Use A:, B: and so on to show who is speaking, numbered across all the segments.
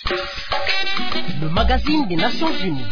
A: Le magazine des Nations Unies.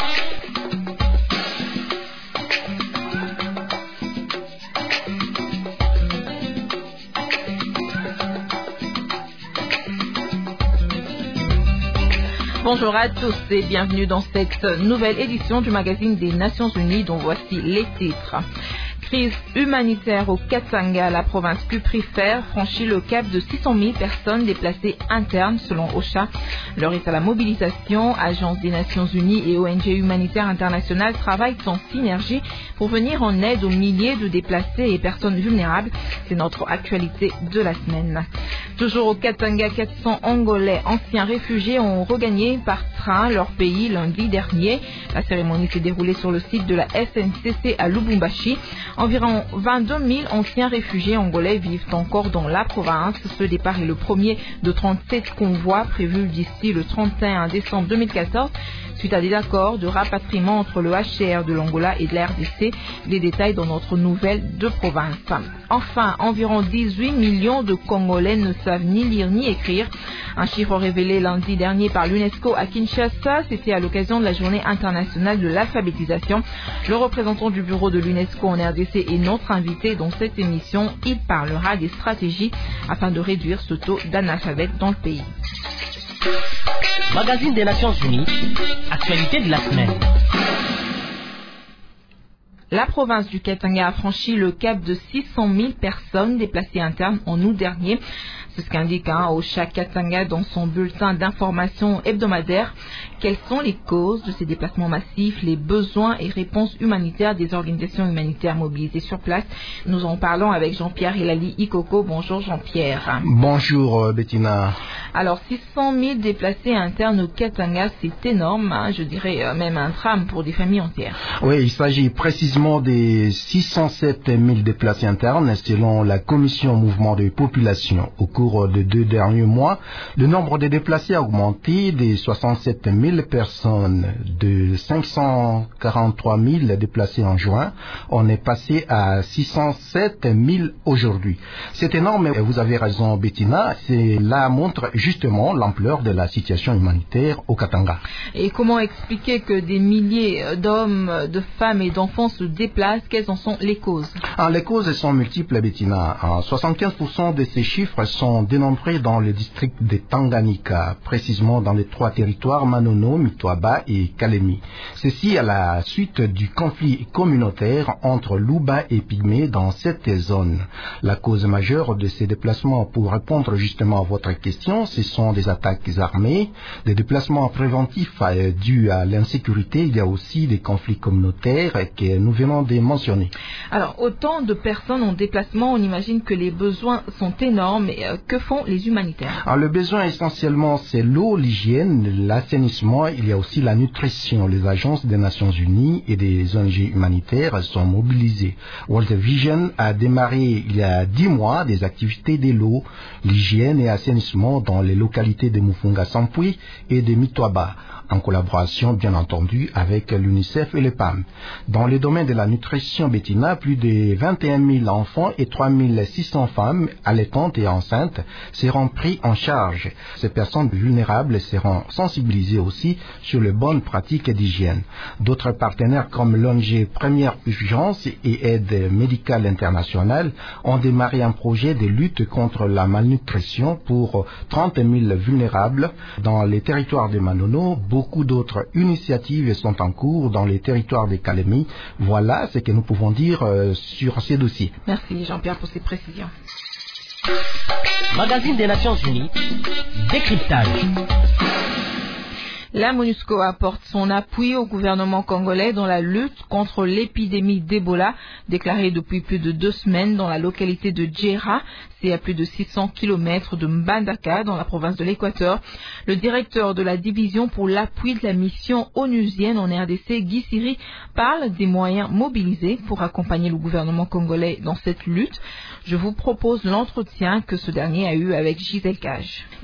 B: Bonjour à tous et bienvenue dans cette nouvelle édition du magazine des Nations Unies dont voici les titres. Crise humanitaire au Katanga, la province cuprifère franchit le cap de 600 000 personnes déplacées internes selon OCHA. L'heure est à la mobilisation. Agence des Nations Unies et ONG humanitaires internationales travaillent en synergie pour venir en aide aux milliers de déplacés et personnes vulnérables. C'est notre actualité de la semaine. Toujours au Katanga, 400 Angolais anciens réfugiés ont regagné par train leur pays lundi dernier. La cérémonie s'est déroulée sur le site de la SNCC à Lubumbashi. Environ 22 000 anciens réfugiés angolais vivent encore dans la province. Ce départ est le premier de 37 convois prévus d'ici le 31 décembre 2014. Suite à des accords de rapatriement entre le HCR de l'Angola et de la RDC. Les détails dans notre nouvelle de province. Enfin, environ 18 millions de Congolais ne savent ni lire ni écrire. Un chiffre révélé lundi dernier par l'UNESCO à Kinshasa, c'était à l'occasion de la journée internationale de l'alphabétisation. Le représentant du bureau de l'UNESCO en RDC est notre invité dans cette émission. Il parlera des stratégies afin de réduire ce taux d'analphabètes dans le pays.
A: Magazine des Nations Unies, actualité de la semaine.
B: La province du Katanga a franchi le cap de 600 000 personnes déplacées internes en août dernier. C'est ce qu'indique OCHA Katanga dans son bulletin d'information hebdomadaire. Quelles sont les causes de ces déplacements massifs, les besoins et réponses humanitaires des organisations humanitaires mobilisées sur place? Nous en parlons avec Jean-Pierre Hilali Ikoko. Bonjour Jean-Pierre.
C: Bonjour Bettina.
B: Alors 600 000 déplacés internes au Katanga, c'est énorme, je dirais même un drame pour des familles entières.
C: Oui, il s'agit précisément des 607 000 déplacés internes selon la Commission Mouvement de Population. Au cours des 2 derniers mois, le nombre de déplacés a augmenté de 67 000 personnes, de 543 000 déplacés en juin. On est passé à 607 000 aujourd'hui. C'est énorme, et vous avez raison Bettina, cela montre justement l'ampleur de la situation humanitaire au Katanga.
B: Et comment expliquer que des milliers d'hommes, de femmes et d'enfants se déplacent? Quelles en sont les causes?
C: Les causes sont multiples, Bettina. 75% de ces chiffres sont dénombrés dans le district de Tanganyika, précisément dans les 3 territoires Manono, Mitwaba et Kalemi. Ceci à la suite du conflit communautaire entre Luba et Pygmée dans cette zone. La cause majeure de ces déplacements, pour répondre justement à votre question, ce sont des attaques armées, des déplacements préventifs dus à l'insécurité. Il y a aussi des conflits communautaires que nous venons de mentionner.
B: Alors, autant de personnes en déplacement, on imagine que les besoins sont énormes. Mais que font les humanitaires?
C: Le besoin essentiellement, c'est l'eau, l'hygiène, l'assainissement. Il y a aussi la nutrition. Les agences des Nations Unies et des ONG humanitaires sont mobilisées. World Vision a démarré il y a 10 mois des activités de l'eau, l'hygiène et assainissement dans les localités de Mufunga Sampui et de Mitwaba, en collaboration bien entendu avec l'UNICEF et les PAM. Dans le domaine de la nutrition, Bettina, plus de 21 000 enfants et 3 600 femmes allaitantes et enceintes seront pris en charge. Ces personnes vulnérables seront sensibilisées aussi sur les bonnes pratiques d'hygiène. D'autres partenaires comme l'ONG Première Urgence et Aide Médicale Internationale ont démarré un projet de lutte contre la malnutrition pour 30 000 vulnérables dans les territoires de Manono. Beaucoup d'autres initiatives sont en cours dans les territoires de Kalemi. Voilà ce que nous pouvons dire sur ces dossiers.
B: Merci Jean-Pierre pour ces précisions.
A: Magazine des Nations Unies, décryptage.
B: La MONUSCO apporte son appui au gouvernement congolais dans la lutte contre l'épidémie d'Ebola, déclarée depuis plus de 2 semaines dans la localité de Djera. C'est à plus de 600 km de Mbandaka, dans la province de l'Équateur. Le directeur de la division pour l'appui de la mission onusienne en RDC, Guy Siri, parle des moyens mobilisés pour accompagner le gouvernement congolais dans cette lutte. Je vous propose l'entretien que ce dernier a eu avec Gisèle Cage.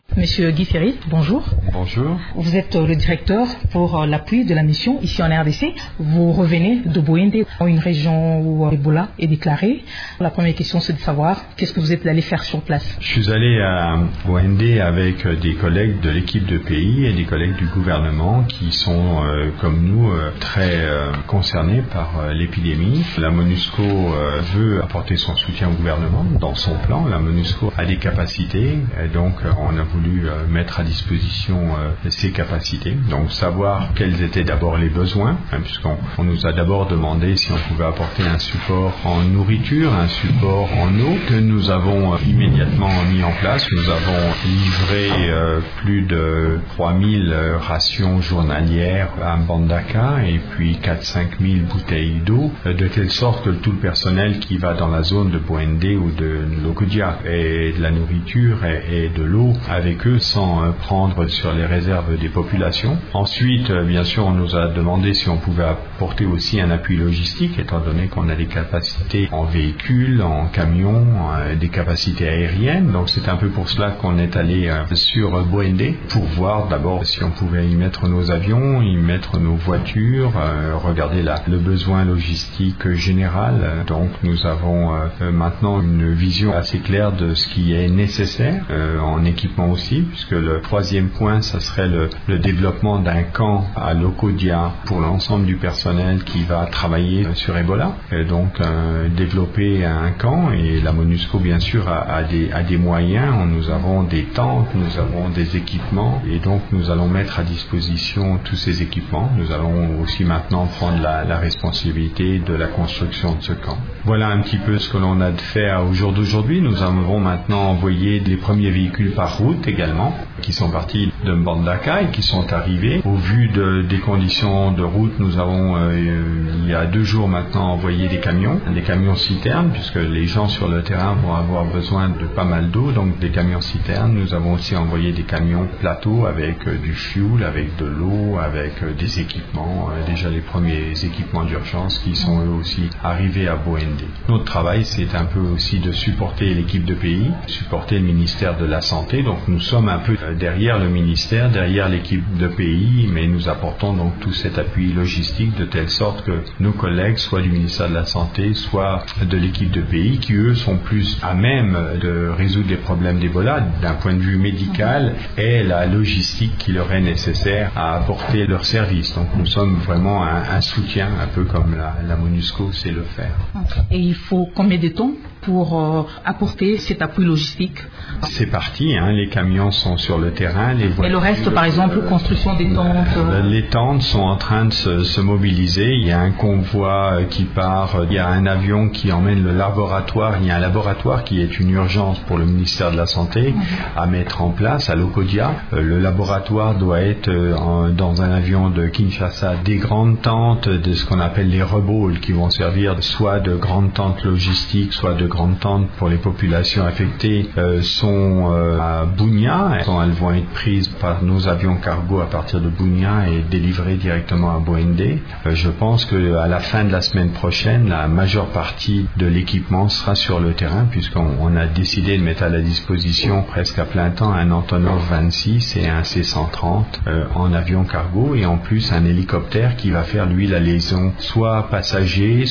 D: Monsieur Guy Ferry, bonjour.
E: Bonjour.
D: Vous êtes le directeur pour l'appui de la mission ici en RDC. Vous revenez de Bouende, une région où Ebola est déclaré. La première question, c'est de savoir qu'est-ce que vous êtes allé faire sur place.
E: Je suis allé à Bouende avec des collègues de l'équipe de pays et des collègues du gouvernement qui sont, comme nous, très concernés par l'épidémie. La MONUSCO veut apporter son soutien au gouvernement dans son plan. La MONUSCO a des capacités et donc on a voulu mettre à disposition ces capacités. Donc savoir quels étaient d'abord les besoins, puisqu'on nous a d'abord demandé si on pouvait apporter un support en nourriture, un support en eau, que nous avons immédiatement mis en place. Nous avons livré plus de 3000 rations journalières à Mbandaka et puis 4-5 000 bouteilles d'eau, de telle sorte que tout le personnel qui va dans la zone de Bouende ou de Lokodia ait de la nourriture et de l'eau avec eux sans prendre sur les réserves des populations. Ensuite, bien sûr, on nous a demandé si on pouvait apporter aussi un appui logistique, étant donné qu'on a des capacités en véhicules, en camions, des capacités aériennes. Donc c'est un peu pour cela qu'on est allé sur Bouende pour voir d'abord si on pouvait y mettre nos avions, y mettre nos voitures, regarder le besoin logistique général. Donc nous avons maintenant une vision assez claire de ce qui est nécessaire en équipement aussi, puisque le troisième point, ça serait le développement d'un camp à Lokodia pour l'ensemble du personnel qui va travailler sur Ebola. Et donc développer un camp, et la MONUSCO bien sûr a des moyens. Nous avons des tentes, nous avons des équipements, et donc nous allons mettre à disposition tous ces équipements. Nous allons aussi maintenant prendre la responsabilité de la construction de ce camp. Voilà un petit peu ce que l'on a fait au jour d'aujourd'hui. Nous avons maintenant envoyé les premiers véhicules par route également, qui sont partis de Mbandaka et qui sont arrivés. Au vu des conditions de route, nous avons il y a 2 jours maintenant envoyé des camions citernes, puisque les gens sur le terrain vont avoir besoin de pas mal d'eau, donc des camions citernes. Nous avons aussi envoyé des camions plateaux avec du fuel, avec de l'eau, avec des équipements, déjà les premiers équipements d'urgence qui sont eux aussi arrivés à Bouende. Notre travail, c'est un peu aussi de supporter l'équipe de pays, supporter le ministère de la Santé. Donc nous sommes un peu derrière le ministère, derrière l'équipe de pays, mais nous apportons donc tout cet appui logistique de telle sorte que nos collègues, soit du ministère de la Santé, soit de l'équipe de pays, qui eux sont plus à même de résoudre les problèmes d'Ebola d'un point de vue médical, et la logistique qui leur est nécessaire à apporter leur service. Donc nous sommes vraiment un soutien, un peu comme la MONUSCO sait le faire.
D: Et il faut combien de temps pour apporter cet appui logistique?
E: C'est parti, les camions sont sur le terrain.
D: Et le reste, par exemple, construction des tentes?
E: Les tentes sont en train de se mobiliser. Il y a un convoi qui part, il y a un avion qui emmène le laboratoire. Il y a un laboratoire qui est une urgence pour le ministère de la Santé à mettre en place à Lokodia. Le laboratoire doit être dans un avion de Kinshasa. Des grandes tentes, de ce qu'on appelle les reballs, qui vont servir soit de grandes tentes logistiques, soit de grandes tentes pour les populations affectées, sont à Bunia. Elles vont être prises par nos avions cargo à partir de Bunia et délivrées directement à Bouende. Je pense qu'à la fin de la semaine prochaine, la majeure partie de l'équipement sera sur le terrain, puisqu'on a décidé de mettre à la disposition presque à plein temps un Antonov 26 et un C-130 en avion cargo, et en plus un hélicoptère qui va faire lui la liaison soit passager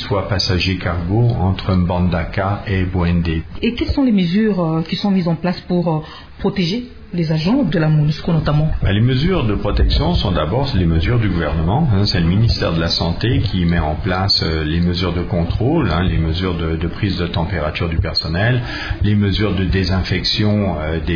E: cargo entre Mbandaka et Bouende.
D: Et quelles sont les mesures qui sont mises en place pour protéger les agents de la MONUSCO notamment?
E: Les mesures de protection sont d'abord les mesures du gouvernement. C'est le ministère de la Santé qui met en place les mesures de contrôle, les mesures de prise de température du personnel, les mesures de désinfection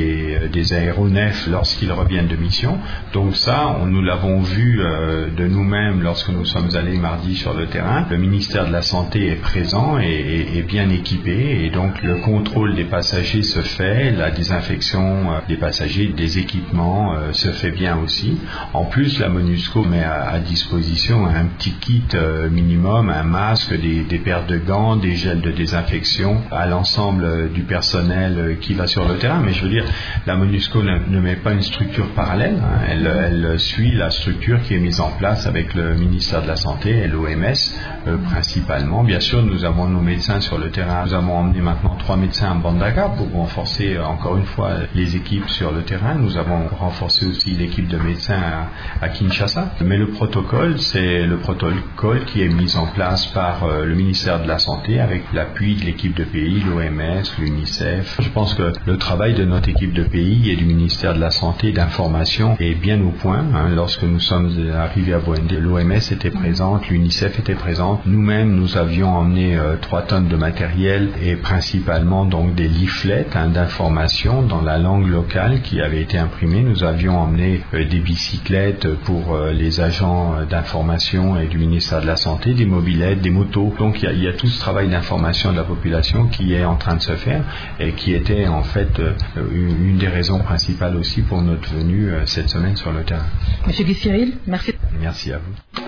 E: des aéronefs lorsqu'ils reviennent de mission. Donc ça, nous l'avons vu de nous-mêmes lorsque nous sommes allés mardi sur le terrain. Le ministère de la Santé est présent et bien équipé, et donc le contrôle des passagers se fait, la désinfection des passagers, des équipements se fait bien aussi. En plus, la MONUSCO met à disposition un petit kit minimum, un masque, des paires de gants, des gels de désinfection à l'ensemble du personnel qui va sur le terrain. Mais je veux dire, la MONUSCO ne met pas une structure parallèle, elle suit la structure qui est mise en place avec le ministère de la Santé et l'OMS principalement. Bien sûr, nous avons nos médecins sur le terrain. Nous avons emmené maintenant 3 médecins à Mbandaka pour renforcer encore une fois les équipes sur sur le terrain. Nous avons renforcé aussi l'équipe de médecins à Kinshasa. Mais le protocole, c'est le protocole qui est mis en place par le ministère de la Santé avec l'appui de l'équipe de pays, l'OMS, l'UNICEF. Je pense que le travail de notre équipe de pays et du ministère de la Santé d'information est bien au point. Lorsque nous sommes arrivés à Bouendé, l'OMS était présente, l'UNICEF était présente. Nous-mêmes, nous avions emmené 3 tonnes de matériel et principalement donc des leaflets d'information dans la langue locale qui avaient été imprimés. Nous avions emmené des bicyclettes pour les agents d'information et du ministère de la Santé, des mobylettes, des motos. Donc il y a tout ce travail d'information de la population qui est en train de se faire et qui était en fait une des raisons principales aussi pour notre venue cette semaine sur le terrain.
D: Monsieur Guy Cyril, merci.
E: Merci à vous.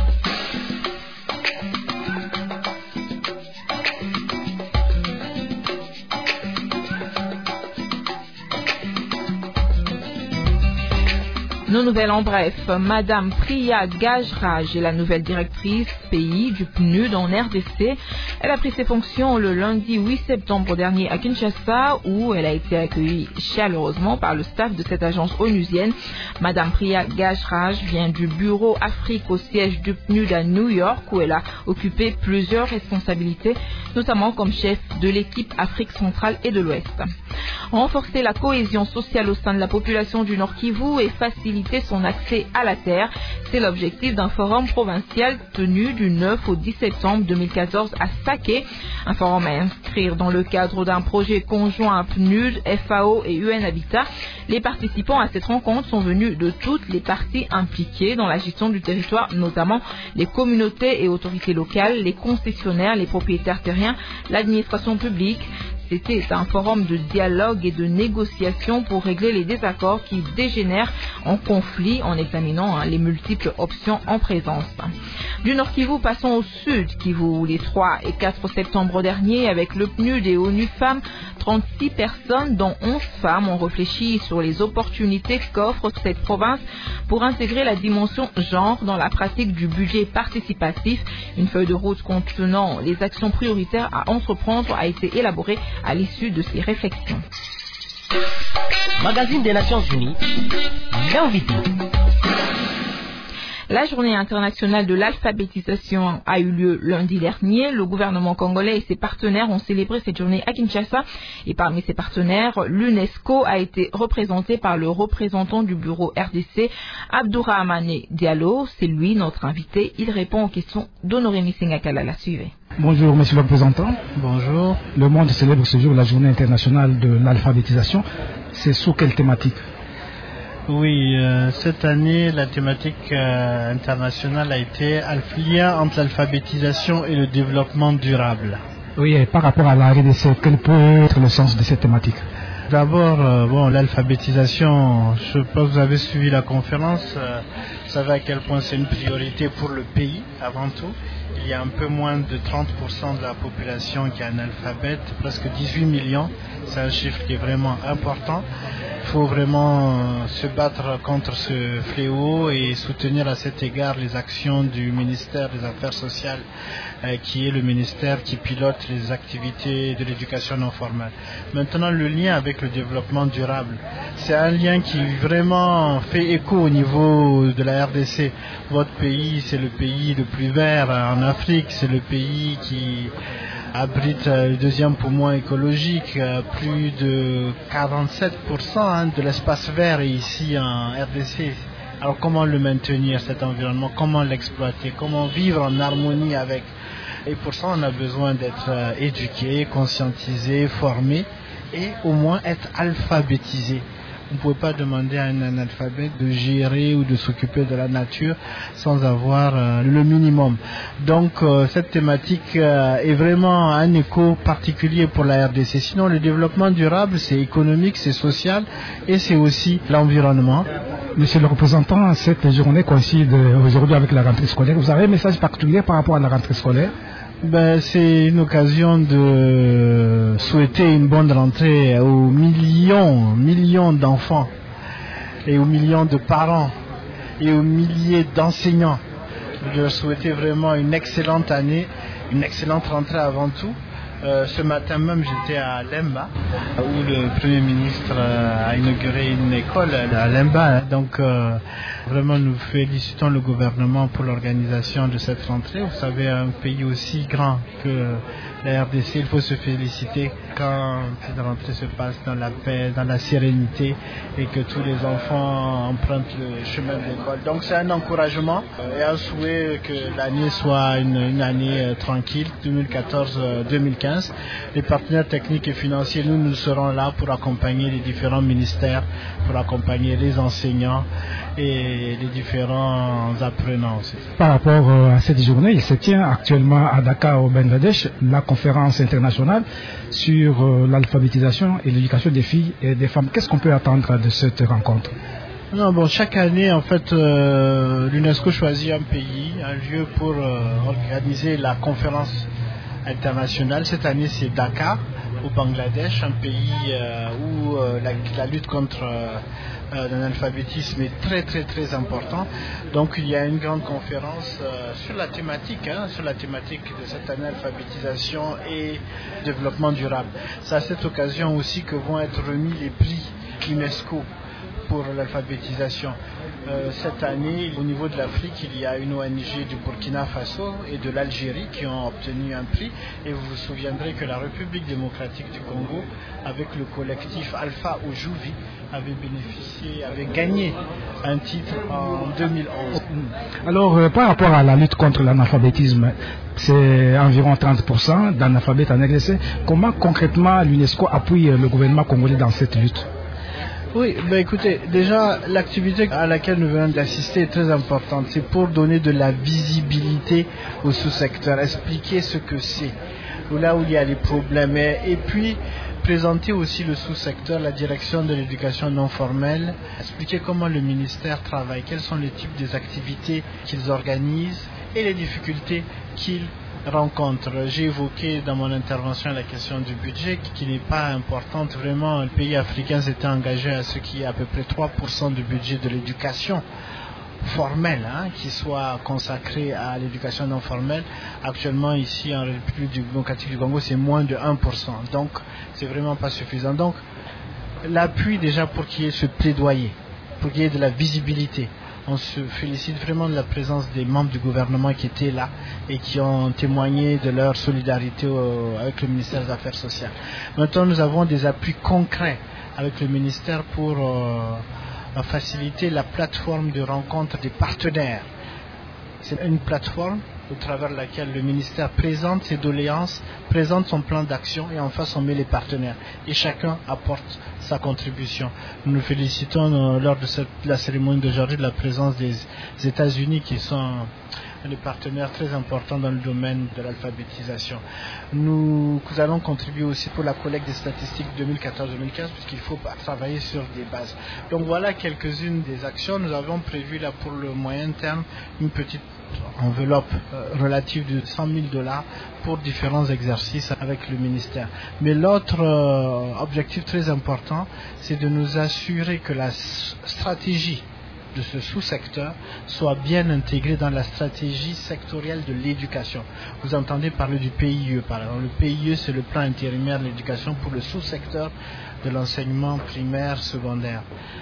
B: Nos nouvelles en bref. Madame Priya Gajraj est la nouvelle directrice pays du PNUD en RDC. Elle a pris ses fonctions le lundi 8 septembre dernier à Kinshasa où elle a été accueillie chaleureusement par le staff de cette agence onusienne. Madame Priya Gajraj vient du bureau Afrique au siège du PNUD à New York où elle a occupé plusieurs responsabilités, notamment comme chef de l'équipe Afrique centrale et de l'Ouest. Renforcer la cohésion sociale au sein de la population du Nord Kivu et faciliter son accès à la terre, c'est l'objectif d'un forum provincial tenu du 9 au 10 septembre 2014 à Saké. Un forum à inscrire dans le cadre d'un projet conjoint PNUD, FAO et UN Habitat. Les participants à cette rencontre sont venus de toutes les parties impliquées dans la gestion du territoire, notamment les communautés et autorités locales, les concessionnaires, les propriétaires terriens, l'administration publique. C'était un forum de dialogue et de négociation pour régler les désaccords qui dégénèrent en conflit en examinant les multiples options en présence. Du Nord Kivu, passons au Sud Kivu. Les 3 et 4 septembre dernier, avec le PNUD et ONU Femmes, 36 personnes, dont 11 femmes, ont réfléchi sur les opportunités qu'offre cette province pour intégrer la dimension genre dans la pratique du budget participatif. Une feuille de route contenant les actions prioritaires à entreprendre a été élaborée à l'issue de ces réflexions.
A: Magazine des Nations Unies, l'invité.
B: La journée internationale de l'alphabétisation a eu lieu lundi dernier. Le gouvernement congolais et ses partenaires ont célébré cette journée à Kinshasa. Et parmi ses partenaires, l'UNESCO a été représenté par le représentant du bureau RDC, Abdourahmane Diallo. C'est lui notre invité. Il répond aux questions d'Honoré Missingakala. La suivez.
F: Bonjour monsieur le représentant.
G: Bonjour.
F: Le monde célèbre ce jour la journée internationale de l'alphabétisation. C'est sous quelle thématique ?
G: Oui, cette année, la thématique internationale a été lien entre l'alphabétisation et le développement durable.
F: Oui, et par rapport à la RDC, quel peut être le sens de cette thématique ?
G: D'abord, l'alphabétisation, je pense que vous avez suivi la conférence, vous savez à quel point c'est une priorité pour le pays avant tout. Il y a un peu moins de 30% de la population qui est analphabète, presque 18 millions, c'est un chiffre qui est vraiment important. Il faut vraiment se battre contre ce fléau et soutenir à cet égard les actions du ministère des Affaires sociales, qui est le ministère qui pilote les activités de l'éducation non formelle. Maintenant, le lien avec le développement durable, c'est un lien qui vraiment fait écho au niveau de la RDC. Votre pays, c'est le pays le plus vert en Afrique, c'est le pays qui abrite le deuxième poumon écologique, plus de 47% de l'espace vert est ici en RDC. Alors comment le maintenir cet environnement, comment l'exploiter, comment vivre en harmonie avec? Et pour ça on a besoin d'être éduqué, conscientisé, formé et au moins être alphabétisé. On ne pouvait pas demander à un analphabète de gérer ou de s'occuper de la nature sans avoir le minimum. Donc cette thématique est vraiment un écho particulier pour la RDC. Sinon le développement durable c'est économique, c'est social et c'est aussi l'environnement.
F: Monsieur le représentant, cette journée coïncide aujourd'hui avec la rentrée scolaire. Vous avez un message particulier par rapport à la rentrée scolaire ?
G: C'est une occasion de souhaiter une bonne rentrée aux millions d'enfants et aux millions de parents et aux milliers d'enseignants. Je leur souhaiter vraiment une excellente année, une excellente rentrée avant tout. Ce matin même, j'étais à Lemba, où le Premier ministre a inauguré une école à Lemba. Donc, vraiment, nous félicitons le gouvernement pour l'organisation de cette rentrée. Vous savez, un pays aussi grand que la RDC, il faut se féliciter quand cette rentrée se passe dans la paix, dans la sérénité et que tous les enfants empruntent le chemin de l'école. Donc, c'est un encouragement et un souhait que l'année soit une année tranquille, 2014-2015. Les partenaires techniques et financiers, nous serons là pour accompagner les différents ministères, pour accompagner les enseignants et les différents apprenants aussi.
F: Par rapport à cette journée, il se tient actuellement à Dakar au Bangladesh la conférence internationale sur l'alphabétisation et l'éducation des filles et des femmes. Qu'est-ce qu'on peut attendre de cette rencontre?
G: Non, bon, chaque année, en fait, l'UNESCO choisit un pays, un lieu pour organiser la conférence internationale. Cette année, c'est Dakar, au Bangladesh, un pays où la lutte contre l'analphabétisme est très très très important. Donc il y a une grande conférence sur la thématique de cette analphabétisation et développement durable. C'est à cette occasion aussi que vont être remis les prix UNESCO pour l'alphabétisation. Cette année, au niveau de l'Afrique, il y a une ONG du Burkina Faso et de l'Algérie qui ont obtenu un prix. Et vous vous souviendrez que la République démocratique du Congo, avec le collectif Alpha Ojuvi, avait gagné un titre en 2011.
F: Alors, par rapport à la lutte contre l'analphabétisme, c'est environ 30% d'analphabètes en RDC. Comment concrètement l'UNESCO appuie le gouvernement congolais dans cette lutte?
G: Oui, écoutez, déjà l'activité à laquelle nous venons d'assister est très importante. C'est pour donner de la visibilité au sous-secteur, expliquer ce que c'est, là où il y a les problèmes, et puis présenter aussi le sous-secteur, la direction de l'éducation non formelle, expliquer comment le ministère travaille, quels sont les types d'activités qu'ils organisent et les difficultés qu'ils rencontre. J'ai évoqué dans mon intervention la question du budget qui n'est pas importante. Vraiment, le pays africain s'était engagé à ce qu'il y ait à peu près 3% du budget de l'éducation formelle qui soit consacré à l'éducation non formelle. Actuellement, ici en République démocratique du Congo, c'est moins de 1%. Donc, c'est vraiment pas suffisant. Donc, l'appui déjà pour qu'il y ait ce plaidoyer, pour qu'il y ait de la visibilité. On se félicite vraiment de la présence des membres du gouvernement qui étaient là et qui ont témoigné de leur solidarité avec le ministère des Affaires sociales. Maintenant, nous avons des appuis concrets avec le ministère pour faciliter la plateforme de rencontre des partenaires. C'est une plateforme au travers de laquelle le ministère présente ses doléances, présente son plan d'action et en face on met les partenaires. Et chacun apporte sa contribution. Nous nous félicitons lors de la cérémonie d'aujourd'hui de la présence des États-Unis qui sont des partenaires très importants dans le domaine de l'alphabétisation. Nous allons contribuer aussi pour la collecte des statistiques 2014-2015 puisqu'il faut travailler sur des bases. Donc voilà quelques-unes des actions. Nous avons prévu là pour le moyen terme une petite enveloppe relative de $100,000 pour différents exercices avec le ministère. Mais l'autre objectif très important, c'est de nous assurer que la stratégie de ce sous-secteur soit bien intégrée dans la stratégie sectorielle de l'éducation. Vous entendez parler du PIE, par exemple. Le PIE, c'est le plan intérimaire de l'éducation pour le sous-secteur de l'enseignement primaire, secondaire.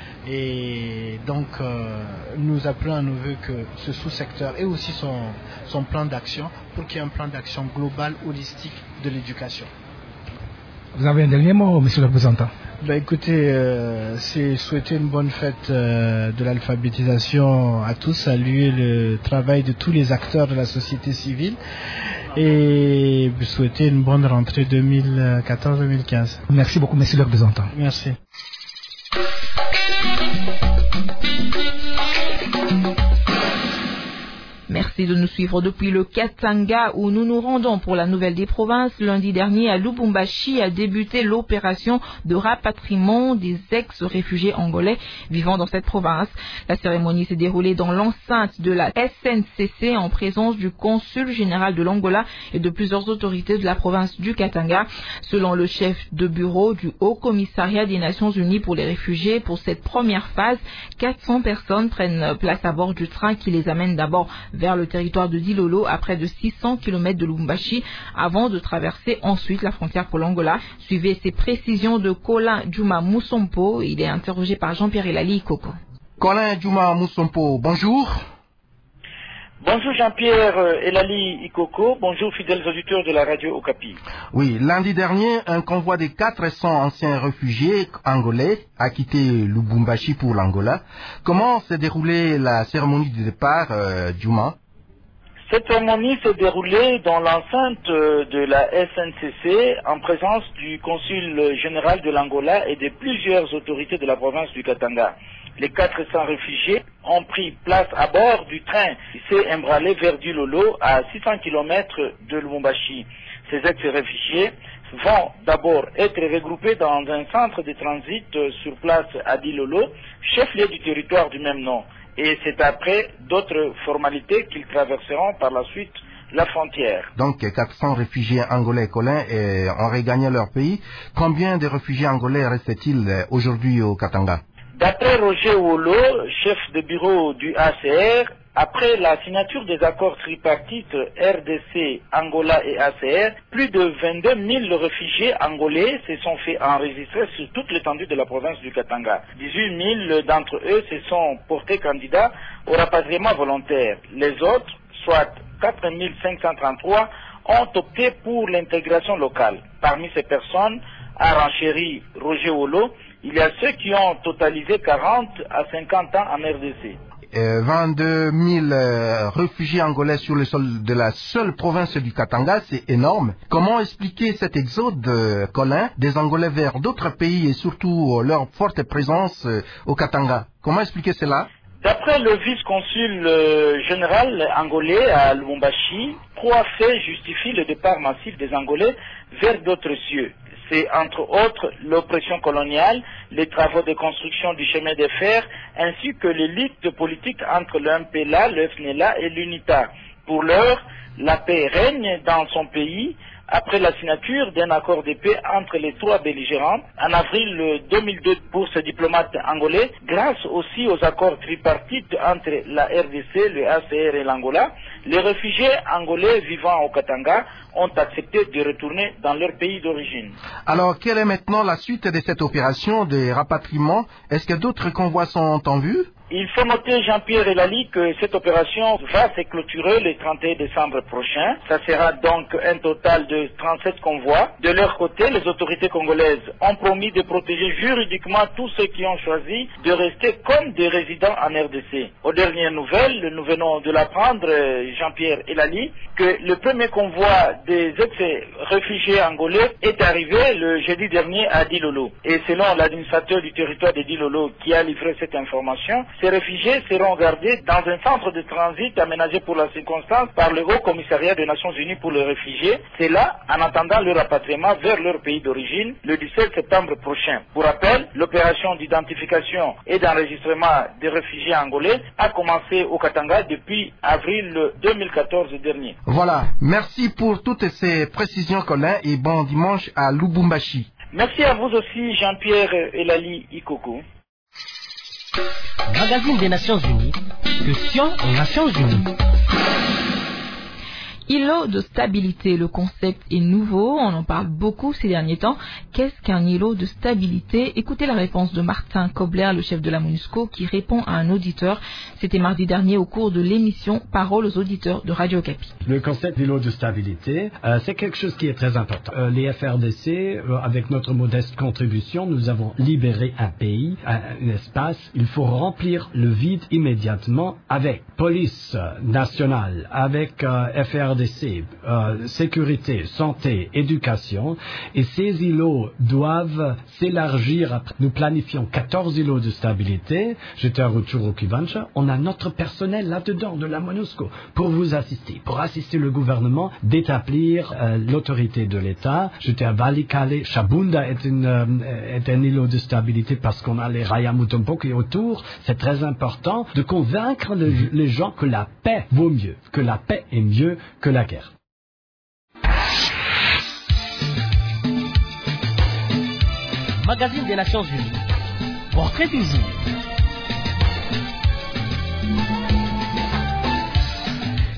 G: Et donc, nous appelons à nos voeux que ce sous-secteur ait aussi son plan d'action pour qu'il y ait un plan d'action global, holistique de l'éducation.
F: Vous avez un dernier mot, monsieur le représentant?
G: Écoutez, c'est souhaiter une bonne fête de l'alphabétisation à tous, saluer le travail de tous les acteurs de la société civile et souhaiter une bonne rentrée 2014-2015.
F: Merci beaucoup, monsieur le représentant.
G: Merci.
B: Merci de nous suivre depuis le Katanga où nous nous rendons pour la nouvelle des provinces. Lundi dernier à Lubumbashi a débuté l'opération de rapatriement des ex-réfugiés angolais vivant dans cette province. La cérémonie s'est déroulée dans l'enceinte de la SNCC en présence du consul général de l'Angola et de plusieurs autorités de la province du Katanga. Selon le chef de bureau du Haut Commissariat des Nations Unies pour les réfugiés, pour cette première phase, 400 personnes prennent place à bord du train qui les amène d'abord vers le territoire de Dilolo à près de 600 km de Lubumbashi avant de traverser ensuite la frontière pour l'Angola. Suivez ces précisions de Colin Djouma Moussompo. Il est interrogé par Jean-Pierre Elali Ikoko.
C: Colin Djouma Moussompo, bonjour.
H: Bonjour Jean-Pierre Elali Ikoko, bonjour fidèles auditeurs de la radio Okapi.
C: Oui, lundi dernier, un convoi de 400 anciens réfugiés angolais a quitté Lubumbashi pour l'Angola. Comment s'est déroulée la cérémonie de départ, Djouma?
H: Cette cérémonie s'est déroulée dans l'enceinte de la SNCC en présence du consul général de l'Angola et de plusieurs autorités de la province du Katanga. Les 400 réfugiés ont pris place à bord du train qui s'est emballé vers Dilolo à 600 km de Lubumbashi. Ces ex-réfugiés vont d'abord être regroupés dans un centre de transit sur place à Dilolo, chef-lieu du territoire du même nom. Et c'est après d'autres formalités qu'ils traverseront par la suite la frontière.
C: Donc 400 réfugiés angolais, Colin, ont regagné leur pays. Combien de réfugiés angolais restent-ils aujourd'hui au Katanga?
H: D'après Roger Wolo, chef de bureau du ACR, après la signature des accords tripartites RDC, Angola et ACR, plus de 22 000 réfugiés angolais se sont fait enregistrer sur toute l'étendue de la province du Katanga. 18 000 d'entre eux se sont portés candidats au rapatriement volontaire. Les autres, soit 4 533, ont opté pour l'intégration locale. Parmi ces personnes, a renchéri Roger Wolo, il y a ceux qui ont totalisé 40 à 50 ans en RDC.
C: 22 000 réfugiés angolais sur le sol de la seule province du Katanga, c'est énorme. Comment expliquer cet exode, Colin, des Angolais vers d'autres pays et surtout leur forte présence au Katanga? Comment expliquer cela?
H: D'après le vice-consul général angolais à Lubumbashi, 3 faits justifient le départ massif des Angolais vers d'autres cieux. C'est entre autres l'oppression coloniale, les travaux de construction du chemin de fer, ainsi que les luttes politiques entre le MPLA, le FNLA et l'UNITA. Pour l'heure, la paix règne dans son pays après la signature d'un accord de paix entre les 3 belligérants en avril 2002 pour ces diplomates angolais, grâce aussi aux accords tripartites entre la RDC, le ACR et l'Angola. Les réfugiés angolais vivant au Katanga ont accepté de retourner dans leur pays d'origine.
C: Alors, quelle est maintenant la suite de cette opération de rapatriement? Est-ce que d'autres convois sont en vue?
H: Il faut noter, Jean-Pierre Elali, que cette opération va se clôturer le 31 décembre prochain. Ça sera donc un total de 37 convois. De leur côté, les autorités congolaises ont promis de protéger juridiquement tous ceux qui ont choisi de rester comme des résidents en RDC. Aux dernières nouvelles, nous venons de l'apprendre, Jean-Pierre Elali, que le premier convoi des ex-réfugiés angolais est arrivé le jeudi dernier à Dilolo. Et selon l'administrateur du territoire de Dilolo qui a livré cette information, ces réfugiés seront gardés dans un centre de transit aménagé pour la circonstance par le Haut Commissariat des Nations Unies pour les réfugiés. C'est là, en attendant leur rapatriement vers leur pays d'origine, le 17 septembre prochain. Pour rappel, l'opération d'identification et d'enregistrement des réfugiés angolais a commencé au Katanga depuis avril 2014 dernier.
C: Voilà, merci pour toutes ces précisions, Colin, et bon dimanche à Lubumbashi.
H: Merci à vous aussi, Jean-Pierre Elali Ikoko.
A: Magazine des Nations Unies, question aux Nations Unies.
B: Îlot de stabilité, le concept est nouveau, on en parle beaucoup ces derniers temps. Qu'est-ce qu'un îlot de stabilité? Écoutez la réponse de Martin Kobler, le chef de la MONUSCO, qui répond à un auditeur. C'était mardi dernier au cours de l'émission Parole aux auditeurs de Radio Okapi.
I: Le concept d'îlot de stabilité, c'est quelque chose qui est très important. Les FRDC, avec notre modeste contribution, nous avons libéré un pays, un espace. Il faut remplir le vide immédiatement avec police nationale, avec FRDC, sécurité, santé, éducation, et ces îlots doivent s'élargir. Nous planifions 14 îlots de stabilité. J'étais à Rutshuru Kibancha. On a notre personnel là-dedans de la MONUSCO pour vous assister, pour assister le gouvernement d'établir l'autorité de l'État. J'étais à Walikale. Shabunda est un îlot de stabilité parce qu'on a les Rayamutombo qui est autour. C'est très important de convaincre les gens que la paix vaut mieux, que la paix est mieux que la guerre.
A: Magazine des Nations Unies. Portrait du jour.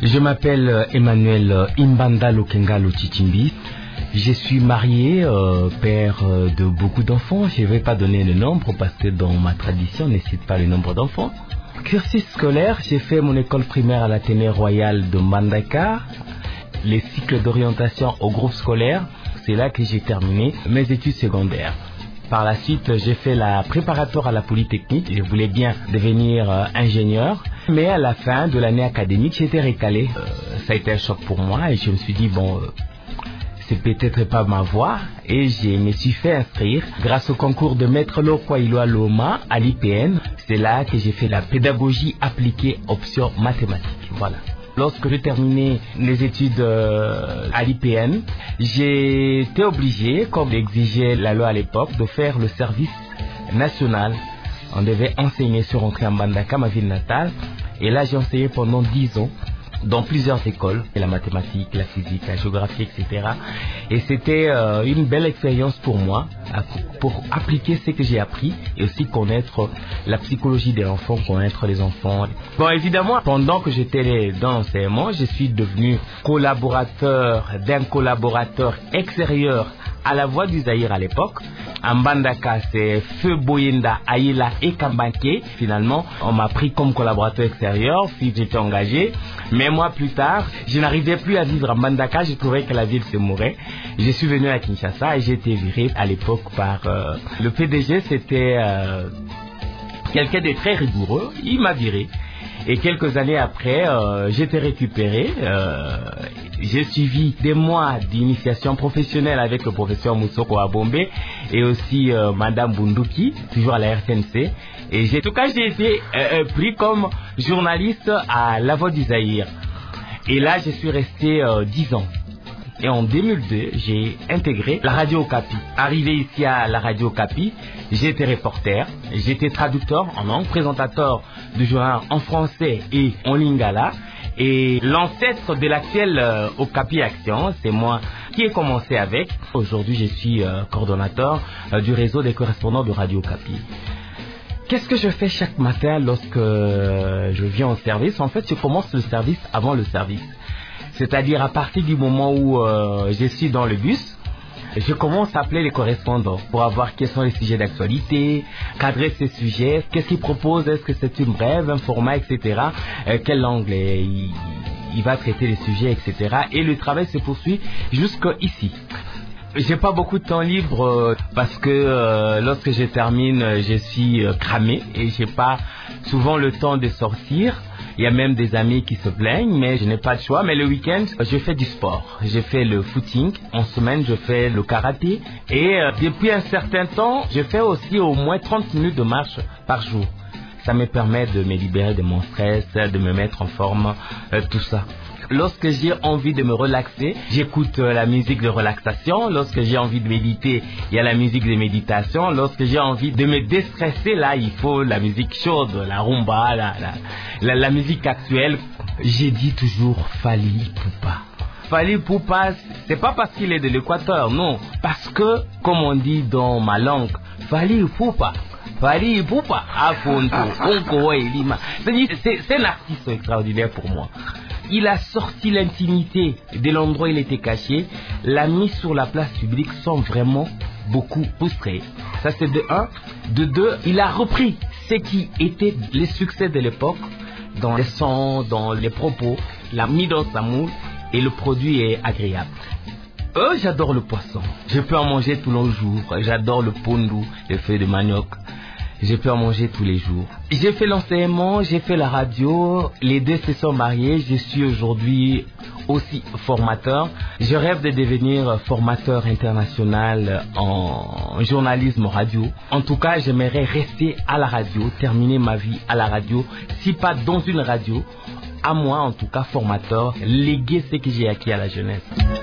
J: Je m'appelle Emmanuel Imbanda Lokengalo Chichimbi. Je suis marié, père de beaucoup d'enfants. Je ne vais pas donner le nombre parce que dans ma tradition, on ne cite pas le nombre d'enfants. Cursus scolaire, j'ai fait mon école primaire à l'Athénée Royal de Mbandaka. Les cycles d'orientation au groupe scolaire, c'est là que j'ai terminé mes études secondaires. Par la suite, j'ai fait la préparatoire à la Polytechnique. Je voulais bien devenir ingénieur. Mais à la fin de l'année académique, j'étais recalé. Ça a été un choc pour moi et je me suis dit, c'est peut-être pas ma voie. Et je me suis fait inscrire grâce au concours de Maître Lokwailwa Loma à l'IPN. C'est là que j'ai fait la pédagogie appliquée option mathématiques. Voilà. Lorsque j'ai terminé les études à l'IPN, j'ai été obligé, comme l'exigeait la loi à l'époque, de faire le service national. On devait enseigner sur entrée en Mbandaka, ma ville natale. Et là, j'ai enseigné pendant 10 ans dans plusieurs écoles, la mathématique, la physique, la géographie, etc. Et c'était une belle expérience pour moi, pour appliquer ce que j'ai appris et aussi connaître la psychologie des enfants, connaître les enfants. Bon, évidemment, pendant que j'étais dans l'enseignement, je suis devenu collaborateur d'un collaborateur extérieur à la Voix du Zaïre à l'époque. En Mbandaka, c'est Feu Boyenda, Aïla et Kambanké. Finalement, on m'a pris comme collaborateur extérieur, puis j'étais engagé. Mais moi, plus tard, je n'arrivais plus à vivre en Mbandaka. Je trouvais que la ville se mourait. Je suis venu à Kinshasa et j'ai été viré à l'époque par le PDG. C'était quelqu'un de très rigoureux. Il m'a viré. Et quelques années après, j'étais récupéré. J'ai suivi des mois d'initiation professionnelle avec le professeur Moussoko à Bombay et aussi Madame Bunduki, toujours à la RTNC. Et j'ai été pris comme journaliste à La Voix du Zaïre. Et là, je suis resté 10 ans. Et en 2002, j'ai intégré la Radio Okapi. Arrivé ici à la Radio Okapi, j'ai été reporter, j'étais traducteur en langue, présentateur du journal en français et en lingala. Et l'ancêtre de l'actuel Okapi Action, c'est moi qui ai commencé avec. Aujourd'hui, je suis coordonnateur du réseau des correspondants de Radio Okapi. Qu'est-ce que je fais chaque matin lorsque je viens au service? En fait, je commence le service avant le service. C'est-à-dire à partir du moment où je suis dans le bus, je commence à appeler les correspondants pour voir quels sont les sujets d'actualité, cadrer ces sujets, qu'est-ce qu'ils proposent, est-ce que c'est une brève, un format, etc. Quel angle il va traiter les sujets, etc. Et le travail se poursuit jusqu'ici. J'ai pas beaucoup de temps libre parce que lorsque je termine, je suis cramé et j'ai pas souvent le temps de sortir. Il y a même des amis qui se plaignent, mais je n'ai pas de choix. Mais le week-end, je fais du sport. Je fais le footing. En semaine, je fais le karaté. Et depuis un certain temps, je fais aussi au moins 30 minutes de marche par jour. Ça me permet de me libérer de mon stress, de me mettre en forme, tout ça. Lorsque j'ai envie de me relaxer, j'écoute la musique de relaxation. Lorsque j'ai envie de méditer, il y a la musique de méditation. Lorsque j'ai envie de me déstresser, là, il faut la musique chaude, la rumba, la musique actuelle. J'ai dit toujours Fally Ipupa. Fally Ipupa, c'est pas parce qu'il est de l'Équateur, non. Parce que, comme on dit dans ma langue, Fally Ipupa. Fally Ipupa, c'est un artiste extraordinaire pour moi. Il a sorti l'intimité de l'endroit où il était caché, l'a mis sur la place publique sans vraiment beaucoup poustrer. Ça c'est de un. De deux, il a repris ce qui était les succès de l'époque, dans les sons, dans les propos, l'a mis dans sa moule et le produit est agréable. J'adore le poisson. Je peux en manger tous les jours. J'adore le pondu, les feuilles de manioc. Je peux en manger tous les jours. J'ai fait l'enseignement, j'ai fait la radio. Les deux se sont mariés. Je suis aujourd'hui aussi formateur. Je rêve de devenir formateur international en journalisme radio. En tout cas, j'aimerais rester à la radio, terminer ma vie à la radio. Si pas dans une radio, à moi en tout cas formateur, léguer ce que j'ai acquis à la jeunesse.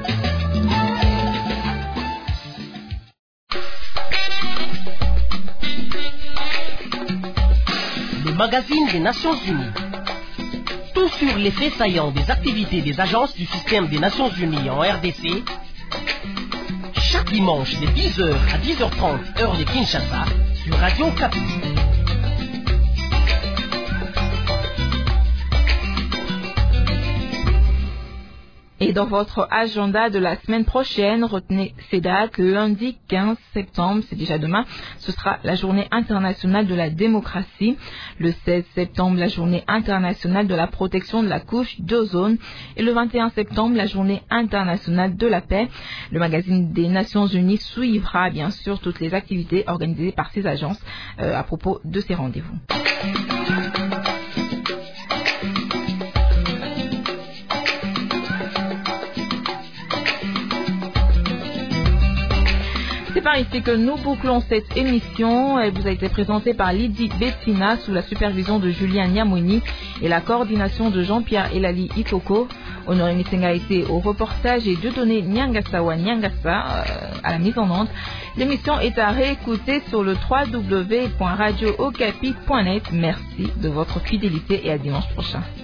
A: Magazine des Nations Unies. Tout sur les faits saillants des activités des agences du système des Nations Unies en RDC. Chaque dimanche de 10h à 10h30 heure de Kinshasa sur Radio Okapi.
B: Et dans votre agenda de la semaine prochaine, retenez ces dates. Lundi 15 septembre, c'est déjà demain, ce sera la journée internationale de la démocratie. Le 16 septembre, la journée internationale de la protection de la couche d'ozone. Et le 21 septembre, la journée internationale de la paix. Le magazine des Nations Unies suivra bien sûr toutes les activités organisées par ces agences à propos de ces rendez-vous. C'est par ici que nous bouclons cette émission. Elle vous a été présentée par Lydie Bettina sous la supervision de Julien Niamoni et la coordination de Jean-Pierre Elali Ikoko. Honoré Misenga a été au reportage et Dieudonné Nyangasawa Nyangasa à la mise en onde. L'émission est à réécouter sur le www.radiookapi.net. Merci de votre fidélité et à dimanche prochain.